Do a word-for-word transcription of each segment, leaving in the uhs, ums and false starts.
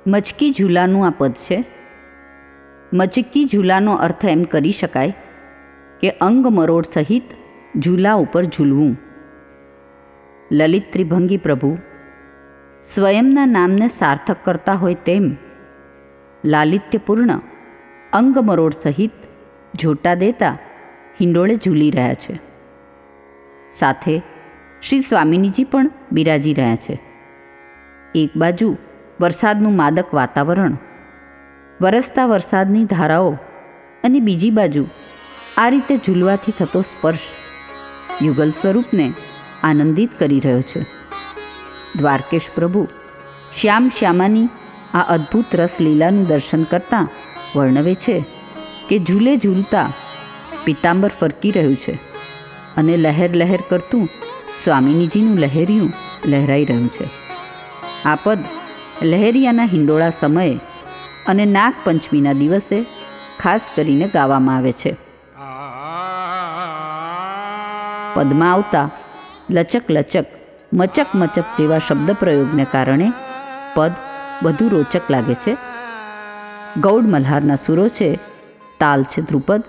મચકી ઝૂલાનું આ પદ છે. મચકી ઝૂલાનો અર્થ એમ કરી શકાય કે અંગ મરોડ સહિત ઝૂલા ઉપર ઝૂલવું. લલિત ત્રિભંગી પ્રભુ સ્વયંના નામને સાર્થક કરતા હોય તેમ લાલિત્યપૂર્ણ અંગ મરોડ સહિત ઝોટા દેતા હિંડોળે ઝૂલી રહ્યા છે. સાથે શ્રી સ્વામિનીજી પણ બિરાજી રહ્યા છે. એક બાજુ વરસાદનું માદક વાતાવરણ, વરસતા વરસાદની ધારાઓ, અને બીજી બાજુ આ રીતે ઝૂલવાથી થતો સ્પર્શ યુગલ સ્વરૂપને આનંદિત કરી રહ્યો છે. દ્વારકેશ પ્રભુ શ્યામ શ્યામાની આ અદ્ભુત રસલીલાનું દર્શન કરતાં વર્ણવે છે કે ઝૂલે ઝૂલતા પિતાંબર ફરકી રહ્યું છે અને લહેર લહેર કરતું સ્વામિનીજીનું લહેરિયું લહેરાઈ રહ્યું છે. આ પદ લહેરિયાના હિંડોળા સમયે અને નાગપંચમીના દિવસે ખાસ કરીને ગાવામાં આવે છે. પદમાં આવતા લચક લચક, મચક મચક જેવા શબ્દ પ્રયોગને કારણે પદ વધુ રોચક લાગે છે. ગૌડ મલ્હારના સુરો છે, તાલ છે ધ્રુપદ.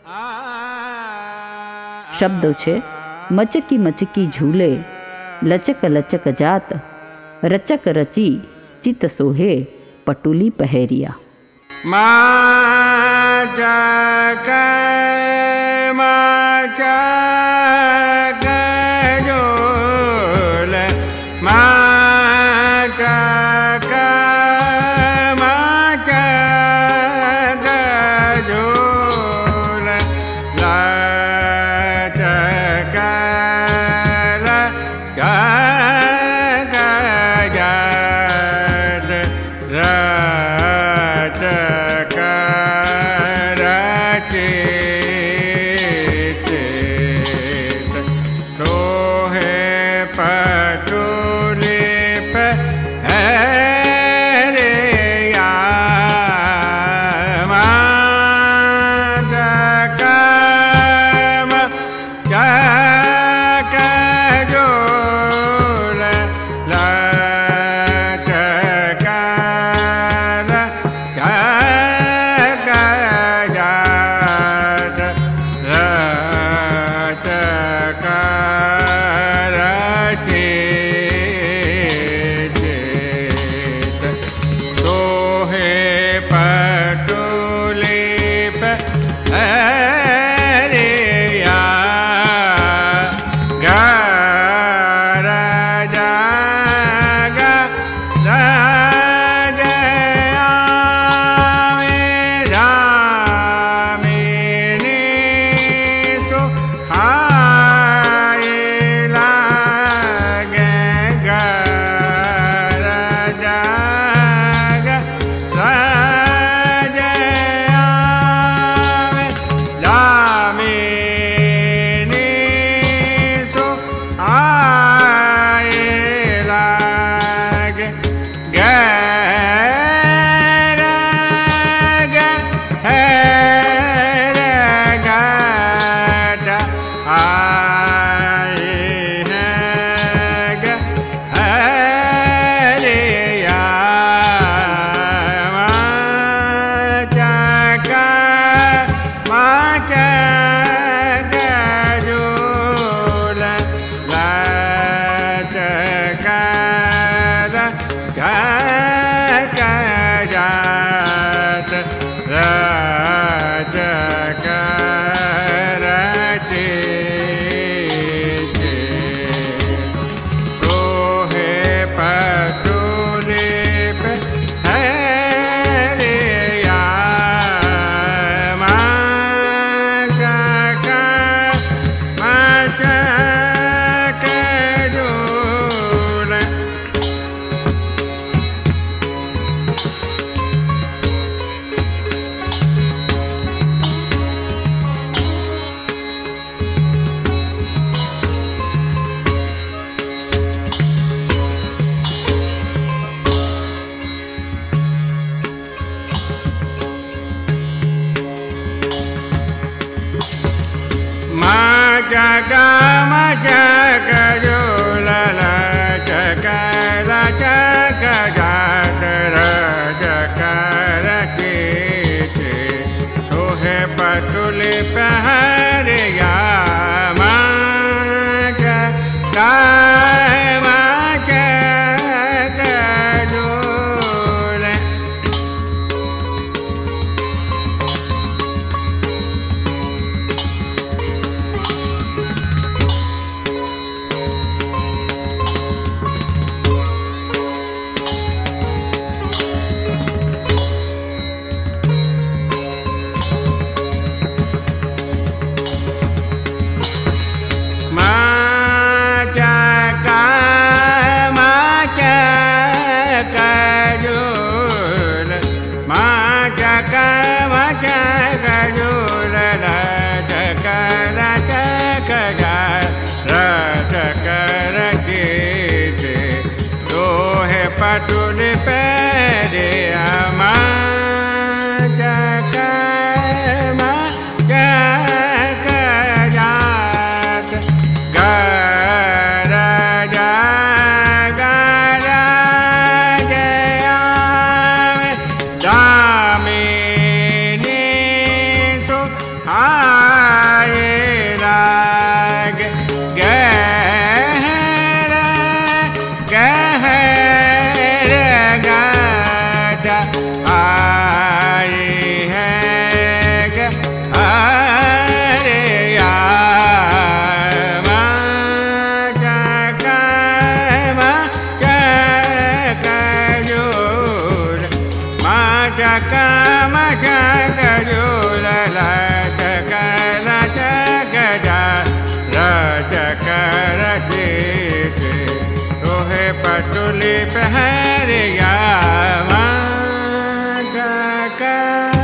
શબ્દો છે મચકી મચકી ઝૂલે, લચક લચક જાત, રચક રચી ચિત સોહે પટુલી પહેરિયા. મચક મચક ઝૂલે, મચક મચક ઝૂલે, લચક લચક જાત, રચક રચિત સોહે પટુલી પહેરિયા. મચક મચક ઝૂલે, લચક લચક જાત, રચક રચિત સોહે પટુલી પહેરિયા. पटुल पैरे अमा जका मा जका जात गर जा गर जया दामिनी सु आए राग गहर गहर गादा आई है ग अरे यार मा जका मा जका जोर मा जका मा जका जोर ला जका ला जका जा रा जका रा जे रोहे पटुली पहरिया मा जका